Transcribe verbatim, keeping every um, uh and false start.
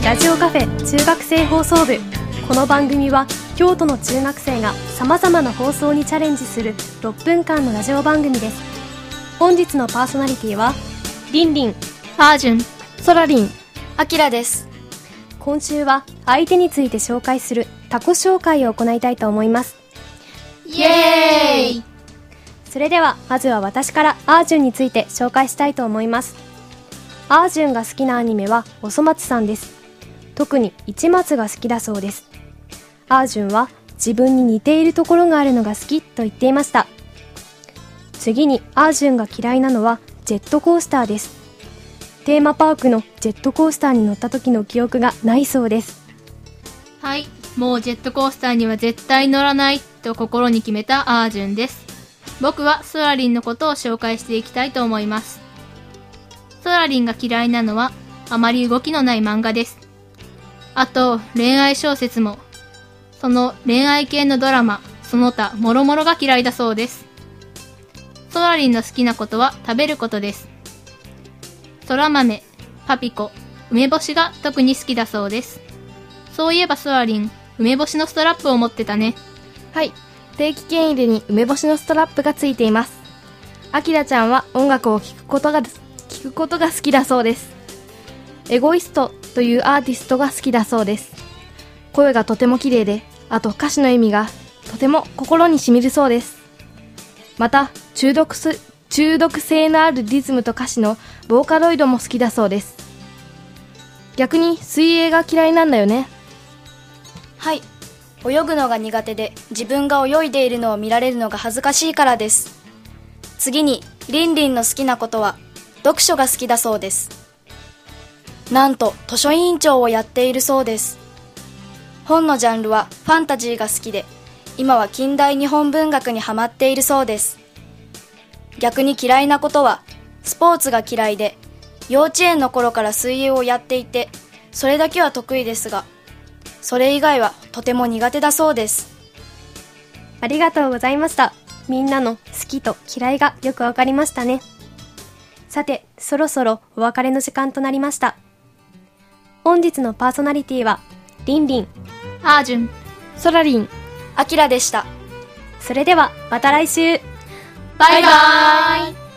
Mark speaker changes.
Speaker 1: ラジオカフェ中学生放送部。この番組は京都の中学生がさまざまな放送にチャレンジするろっぷんかんのラジオ番組です。本日のパーソナリティはりんりん、
Speaker 2: あーじゅん、
Speaker 3: そらりん、
Speaker 4: あきらです。
Speaker 1: 今週は相手について紹介する他己紹介を行いたいと思います。
Speaker 2: イエーイ。
Speaker 1: それではまずは私からあーじゅんについて紹介したいと思います。あーじゅんが好きなアニメはおそ松さんです。特に市松が好きだそうです。あーじゅんは自分に似ているところがあるのが好きと言っていました。次にあーじゅんが嫌いなのはジェットコースターです。テーマパークのジェットコースターに乗った時の記憶がないそうです。
Speaker 2: はい、もうジェットコースターには絶対乗らないと心に決めたあーじゅんです。僕はソラリンのことを紹介していきたいと思います。ソラリンが嫌いなのはあまり動きのない漫画です。あと恋愛小説も、その恋愛系のドラマ、その他もろもろが嫌いだそうです。ソラリンの好きなことは食べることです。そら豆、パピコ、梅干しが特に好きだそうです。そういえばソラリン、梅干しのストラップを持ってたね。
Speaker 3: はい、定期券入れに梅干しのストラップがついています。あきらちゃんは音楽を聴くことが聞くことが好きだそうです。エゴイストというアーティストが好きだそうです。声がとても綺麗で、あと歌詞の意味がとても心に染みるそうです。また中毒す中毒性のあるリズムと歌詞のボーカロイドも好きだそうです。逆に水泳が嫌いなんだよね。
Speaker 4: はい、泳ぐのが苦手で自分が泳いでいるのを見られるのが恥ずかしいからです。次にりんりんの好きなことは読書が好きだそうです。なんと図書委員長をやっているそうです。本のジャンルはファンタジーが好きで、今は近代日本文学にハマっているそうです。逆に嫌いなことはスポーツが嫌いで、幼稚園の頃から水泳をやっていて、それだけは得意ですが、それ以外はとても苦手だそうです。
Speaker 1: ありがとうございました。みんなの好きと嫌いがよくわかりましたね。さて、そろそろお別れの時間となりました。本日のパーソナリティはりんりん、
Speaker 2: あーじゅん、
Speaker 3: そらりん、
Speaker 4: あきらでした。
Speaker 1: それではまた来週。
Speaker 2: バイバーイ。